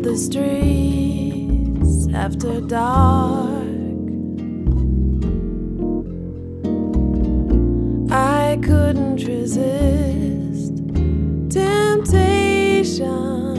the streets after dark. I couldn't resist temptation.